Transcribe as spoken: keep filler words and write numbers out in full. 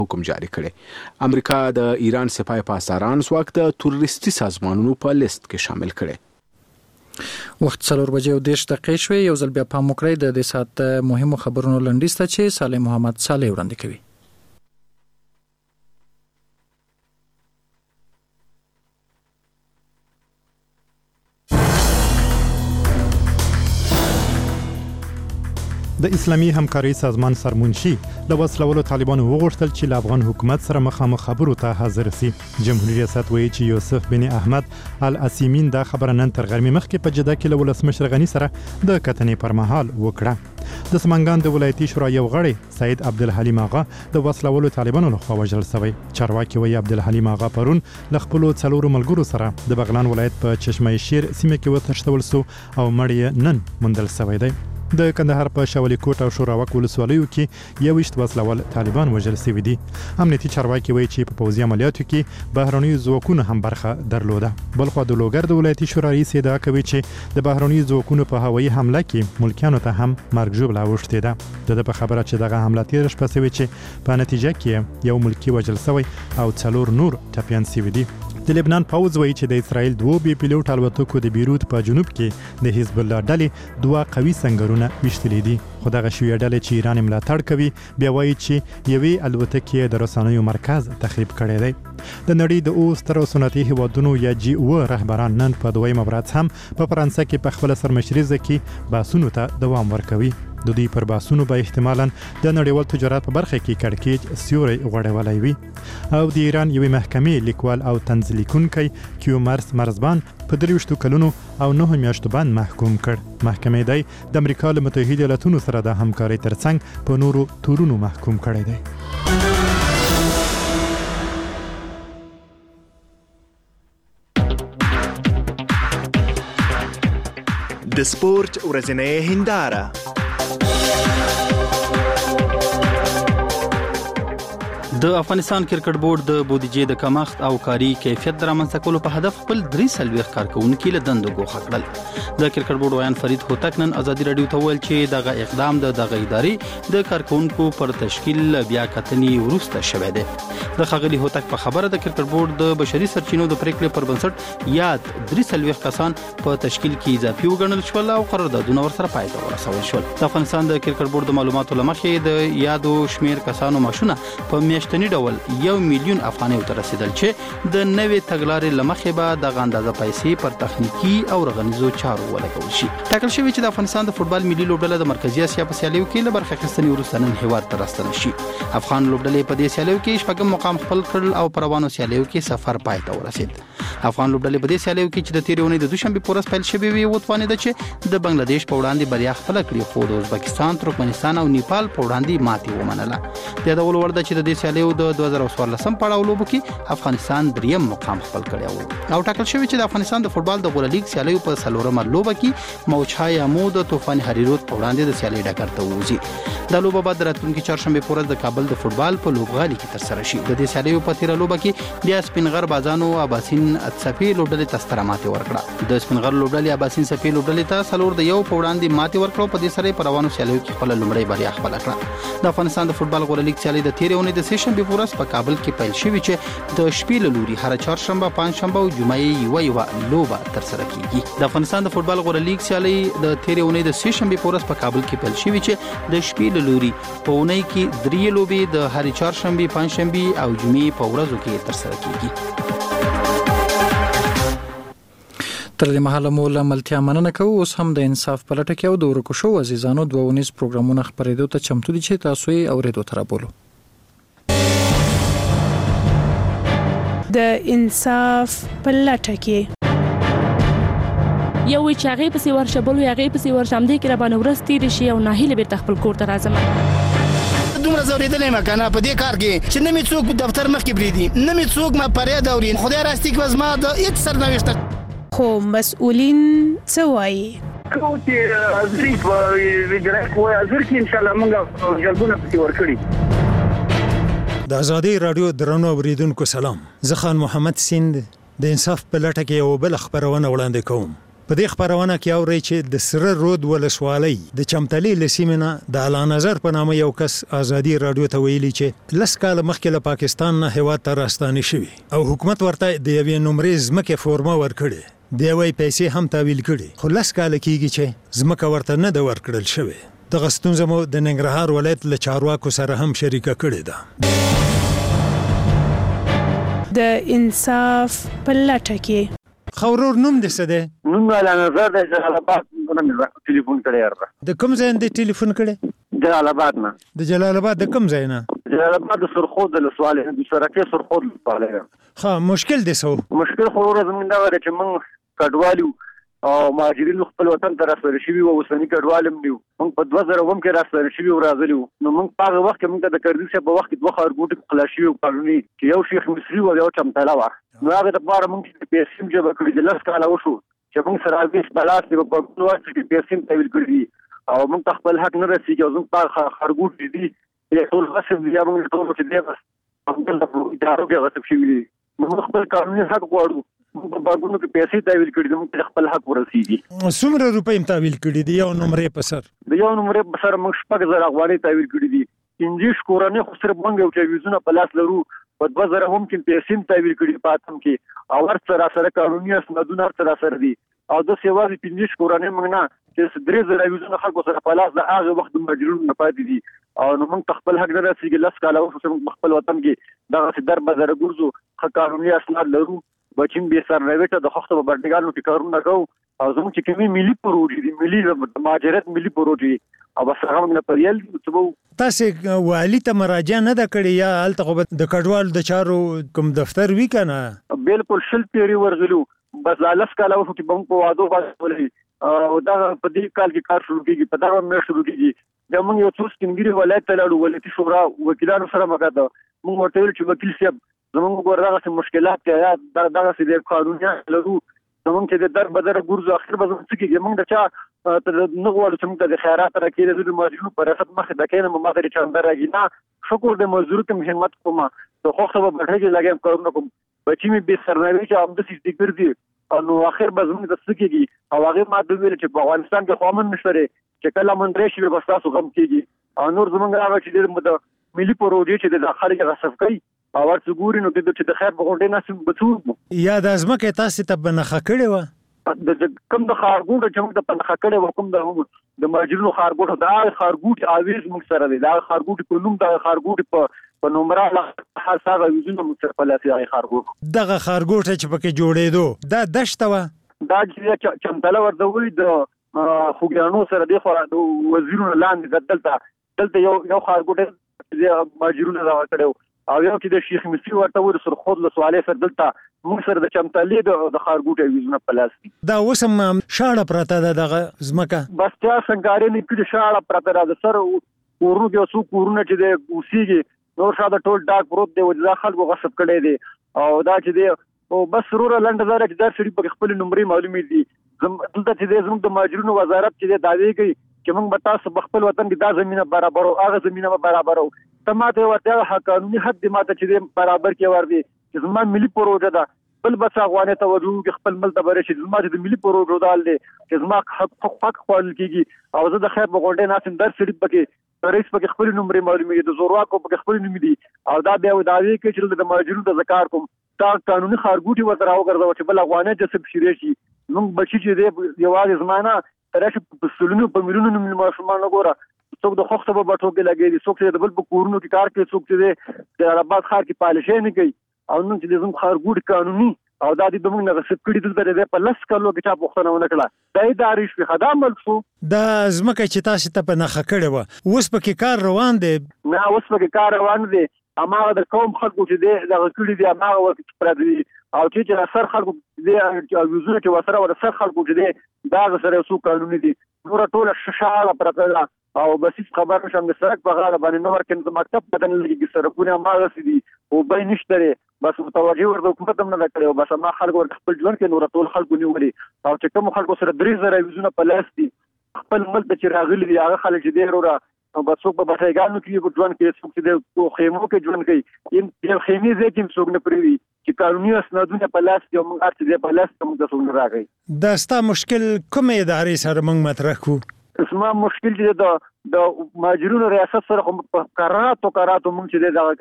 حکم جاری کړی. امریکا د ایران سپاه پاسداران ځواک د تروریستي سازمانونو په لیست کې شامل کړی. وخت څلور بجې او دېرش دقیقې شوې. یو ځل بیا پام وکړئ د دې ساعت مهمو خبرونو لنډیز ته چې صالح محمد صالح وړاندې کوي. د اسلامي همکارۍ سازمان سرمنشي له وسلوالو طالبانو وغوښتل چې له افغان حکومت سره مخامخ خبرو ته حاضر شي. جمهوریت ریاست وایي چې یوسف بن احمد العثیمین دا خبره نن تر غرمې مخکې په جده کې له ولسمشر غني سره د کتنې پر مهال وکړه. د سمنګان د ولایتي شورا یو غړی سید عبدالحلیم آغا د وسلوالو طالبانو لخوا وژل شوی. چارواکي وایي عبدالحلیم آغا پرون له خپلو څلورو ملګرو سره د بغلان ولایت په چشمه شیر سیمه کې وتښتول شو او مړ یې نن موندل شوی دی. د کندهار په شاولي کوټ او شوراوک ولسوالیو کې یو وشت وسلوال طالبان وژل شوي دي. امنیتي چارواکي وایي چې په پوځي عملیاتو کې بهرنیو ځواکونو هم برخه درلوده. بلخوا د لوګر د ولایتي شورا رئیس ادعا کوي چې د بهرنیو ځواکونو په هوایي حمله کې ملکیانو ته هم مرګ ژوبله اوښتې ده. د په خبره چې دغه حمله تېره شپه شوې چې په نتیجه کې یو ملکی وژل شوی او څلور نور ټپیان شوي دي. د لبنان پوځ وایي چې د اسرائیل دوه بي پیلوټ الوتکو د بیروت په جنوب کې د حزب الله ډلې دوه قوي سنگرونه ویشتلې دي. خو دغه شویه ډلې چې ایران ملاتړ کوي بیا وایي چې یوې الوتکې د رسنیو مرکز تخریب کړی دی. د نړۍ د اوس تر صنعتي هیوادونو یا جی او رهبران نن په دویم ورځ هم په فرانسه کې په خپل سرمشري کې بحثونو ته دوام ورکوي. د دوی پر بحثونو به احتمالاً د نړیوال تجارت په برخه کې کړکېچ سیوری غوړولی وي. او د ایران یوې محکمې لیکوال او طنز لیکونکی کیومرس مرزبان په درویشتو کلونو او نهو میاشتو باندې محکوم کړ. محکمې دی د امریکا له متحده ایالاتونو سره د همکارۍ ترڅنګ په نورو تورونو محکوم کړی دی. د سپورت ورځنۍ هنداره. د افغانستان کرکټ بورډ د بودیجې د کمښت او کاري کیفیت د رامنځته کولو په هدف خپل درې څلوېښت کارکوونکي له دندو ګوښه کړل. د کرکټ بورډ ویان فرید هوتک نن ازادي راډیو ته وویل چې دغه اقدام د دغه ادارې د کارکوونکو پر تشکیل بیا کتنې وروسته شوی دی. د ښاغلي هوتک په خبره د کرکټ بورډ د بشري سرچینو د پریکړې پر بنسټ یاد درې څلوېښت کسان په تشکیل کې اضافي وګڼل شول او قراردادونه ورسره پای ته ورسول شول. د افغانستان د کرکټ بورډ د معلوماتو له مخې د یادو شمیر کسانو معاشونه په میاشتني ډول یو میلیون افغانیو ته رسیدل چې د نوې تګلارې له مخې به دغه اندازه پیسې پر تخنیکي او رغنیزو چارو ولګول شي. ټاکل شوی چې د افغانستان د فوټبال ملي لوبډله د مرکزي اسیا په سیالیو کې له برخه اخیستنې وروسته نن هیواد ته راستنه شي. افغان لوبډلې په دې سیالیو کې شپږم مقام خپل کړل او په روانو سیالیو کې سفر پای ته ورسید. افغان لوبډلې په دې سیالیو کې چې د تېرې اونۍ د دوشنبې په ورځ پیل شوې وي وتوانېده چې د بنگلاديش په وړاندې بریا خپله کړي، خو د ازبکستان، ترکمنستان او نیپال په وړاندې ماتې ومنله. د یادولو وړ ده چې د دې سیالیو د دوه زره څوارلسم پړاو لوبو کې افغانستان دریم مقام خپل کړی و او ټاکل شوی چې د افغانستان د فوټبال د غوره لیګ سیالیو په څلورمه لوبه کې موجهای امو د طوفان هریرود په وړاندې د سیالۍ ډګر ته ووځي. دا لوبه به د راتلونکي چهارشنبې په ورځ د کابل د فوټبال په لوبغالي کې ترسره شي. د دې سیالیو په تیره لوبه کې بیا سپینغر بازانو اباسین څپې لوبډلې ته ستره ماتې ورکړه. د سپینغر لوبډلې اباسین څپې لوبډلې ته څلور د یو په وړاندې ماتې ورکړه. په دې سره په روانو سیالیو کې خپله لومړۍ بریا خپله کړه. د افغانستان د فوټبال غوره لیګ سیالۍ د تیرې اونۍ د سې شنبې په ورځ په کابل کې پیل شوي چې د شپې له لوري هره چهارشنبه، پنجشنبه او جمعه یوه یوه لوبه ترسره کیږي. د افغانستان د فوټبال غوره لیګ سیالۍ د تیرې اونۍ د سې شنبې په ورځ په کابل کې پیل شوي چې د شپې له لوري په اونۍ کې درې لوبې د هرې چهارشنبې، پنجشنبې او جمعې په ورځو کې ترسره کیږي. تر دې مهاله مو له ملتیا مننه کوو. اوس هم د انصاف په لټه کې او د ورکو شوو عزیزانو دوه ونیز پروګرامونه خپرېدو ته چمتو دي چې تاسو یې اورېدو ته رابولو. د انصاف په لټه کې یو چې هغې پسې ورشه بل هغې پسې ورشه همدې کې راباندې ورځ تېرې شي او ناهیلې بېرته خپل کور ته راځم. دومره ځورېدلی یم که نه په دې کار کې چې نه مې څوک دفتر مخکې پرېږدي، نه مې څوک ما فریاد اوري. خدای راستي که زما د هېڅ سرنوشته خو مسؤلین څه وایي؟ کوم چې حاضري په وجرایت وایي حاضر کې انشاءالله موږ جلبونه پسې ورکړي. د ازادي راډیو درنو اورېدونکو سلام. زه خان محمد سیند د انصاف په لټه کې یوه بله خپرونه وړاندې کوم. په دې خبرونه کې اوري چې د سره رود ولسوالۍ د چمتلي لسیمنه د اعلی نظر په نامه یو کس ازادي رادیو ته ویلي چې لس کال مخکې له پاکستان نه هیواد ته راستانه شوی او حکومت ورته د یوې نمرې ځمکې فورمه ورکړي دی وای پیسې هم تحویل کړي خو لس کال کېږي چې ځمکه ورته نه د ورکړل شوی دغه ستونزه مو د ننګرهار ولایت له چارواکو سره هم شریکه کړې ده د انصاف په لټه کې خورور نوم دې څه دی نوم اعلی نظر د جلال آباد نه ټلیفون کړی یاره د کوم ځای نه ټلیفون کړی جلال آباد نه د جلال آباد د کوم ځای نه جلال آباد د سرخود د لسواله د سرکې سرخود لسواله ها مشکل دي سو مشکل خو ورځ موږ دا ورته چې موږ کډوالو او مهاجرین خپل وطن ته راستل شي او وسنی کډوالم دیو موږ په دوه زره اووه کې راستل شي او راغلي نو موږ په هغه وخت کې موږ د کردي څخه په وخت کې دوه خارګوټ خلاصي او قانوني چې یو شیخ مصری او یو چمتلا و نو هغه د بار موږ په پیسې جوړ کړی د لاس کاله وشو چې موږ سره اوس بلاس په پښتو وخت کې پیسې تحویل کړی او موږ خپل حق نه رسیږي او موږ په خارګوټ دي یو ټول غصب دی موږ ټول چې دی بس موږ د ادارو کې غصب شي موږ خپل قانوني حق غواړو په باغونو کې پیسې تحویل کړي دي موږ خپل حق ورسیږي څومره روپۍ تحویل کړي دي یو نمرې په سر د یو نمرې په سر موږ شپږ زره افغانۍ تحویل کړي دي انجیش کورانه خو صرف موږ یو ټلویزیون په لاس لرو په دوه زره هم کې پیسې تحویل کړي پاتم کې او هر سره سره قانوني اسنادونه سره سره دي او د سیوازي پنځه کورانه موږ نه چې درې زره ټلویزیون خلکو سره په لاس د هغه وخت د مجرون نه پاتې دي او نو موږ خپل حق نه رسیږي لاس کاله او خپل وطن کې دغه در بازار ګرځو خ قانوني اسناد لرو بچیم به سر راوټه د خخته په برډګانو کې کارونه کوو او زموږ چې کومي ملي پروژې دي ملي مهاجرت ملي پروژې او بس هغه موږ په ریل څه تاسو والی ته مراجعه نه د کړی یا الته د کډوال د چارو کوم دفتر وی کنه بالکل شل پیری ورغلو بس لاس کاله وو چې بم په وادو باندې او دا په دې کال کې کار شروع کیږي په دا مې شروع کیږي دا موږ یو څو سپینګری ولایت ته لاړو ولایتي شورا وکیلانو سره مګاده موږ ورته ویل چې وکیل صاحب زموږ ګورغه مشکلات کې یا دا دغه سې قانوني لرو زموږ چې د در بدر ګورځو اخر به څه کېږي موږ د چا ته نه غواړو چې موږ د خیرات راکې د ماجرونو پر اساس مخه د کینه ما درې چاندر راګی نه شکر د مزدور ته همت کوم ته خو خو به بټه لګم کارونه کوم بچی می به سرنوي چې هم د سې ګرځي نو اخر به زموږ د څه کېږي او هغه ما د ویل چې په افغانستان کې قومن نشته چې کله مونږ راشي به تاسو غم کېږي او نور زموږ هغه چې د ملي پروژې چې د خلک غصب کوي او ورته ګوري نو د چې د خیر په غونډه ناسم بچو یا د ازمکه تاسو ته بنخه کړي و د کوم د خارګوټ چې موږ د بنخه کړي و کوم د د ماجرونو خارګوټ دا خارګوټ اویز موږ سره دی دا خارګوټ په نوم د خارګوټ په په نمبر له هر څه ویزونه موږ سره په لاسي خارګوټ دغه خارګوټ چې پکې جوړېدو دا دشته و دا چې چمتله ورته وي د خوګانو سره دی خو د وزیرونو لاندې دلته دلته یو یو خارګوټ د ماجرونو دا کړو او یو چې د شیخ مصری ورته ور سر خود له سوالې سره دلته موږ سره د چمتلې د خارګوټ ویزونه پلاس دي دا وسم شاړه پراته ده دغه زمکه بس چا څنګه نه کړي شاړه پراته ده سر ورونو کې څو کورونه چې د اوسېږي نور شاده ټول ډاک پروت دی وځه خلکو غصب کړي دي او دا چې دی او بس ضرور لنډ زره چې دا سړي په خپل نمبرې معلومې دي دلته چې زموږ د ماجرونو وزارت چې داوی کوي چې موږ به تاسو خپل وطن کې دا زمينه برابرو هغه زمينه برابرو تماته ورته حق قانوني حد ماته چې برابر کې ور دي چې زموږ ملي پروژه ده بل بس افغانه توجه کې خپل مل ته برشي زموږ د ملي پروژه دال دي چې زموږ حق حق خپل کېږي او زه د خیر په غونډه ناسم در سړي پکې رئیس پکې خپل نمبر معلومي د زورواکو پکې خپل نوم دي او دا بیا داوی کوي چې د ماجرونو د ذکر کوم دا قانوني خارګوټي ورته راوګرځو چې بل افغانه جسب شي شي موږ بچی چې دی یوازې زمانہ ترشه په سلونو په ملیونو من ماشومان وګوره څوک د خوخته په بټو کې لګي دي څوک چې د بل په کورونو کې کار کوي څوک چې د رباط خار کې پالشې نه کوي او نن چې د زم خارګوټ قانوني او د دې دموږ نه غصب کړي دلته د په لس کلو کې چا پوښتنه ونه کړه دا اداري شي خدام ملکو دا زمکه چې تاسو ته په نخښه کړي و اوس پکې کار روان دی نه اوس پکې کار روان دی اما د قوم خلکو چې دی د کړي دی اما وخت پر دی او چې سر خلکو دی او وزونه چې وسره ور سر خلکو چې دی دا سره سو قانوني دي نور ټول شاله پرته او بسیط خبر نشم د سرک په غاړه باندې نو ورکن د مکتب بدن لګي سرکونه ما غسي دي او به نشته بس متوجه ورته حکومت هم نه کړو بس ما خلکو خپل ژوند کې نور ټول خلکو نیولي او چې کوم خلکو سره درې زره وزونه په لاس دي خپل ملک چې راغلي دي هغه خلک چې دی ورو او بس څوک په بټایګانو کې ژوند کوي څوک چې د خیمو کې ژوند کوي ان یو خیمه ځکه څوک نه پریوي چې قانوني اسنادونه په لاس کې موږ ارڅ په لاس کې موږ څنګه راغی. دا ستا مشکل کوم ادارې سره موږ مطرح کو؟ اسما مشکل چې د د ماجرونو ریاست سره په قراراتو قراراتو موږ چې دا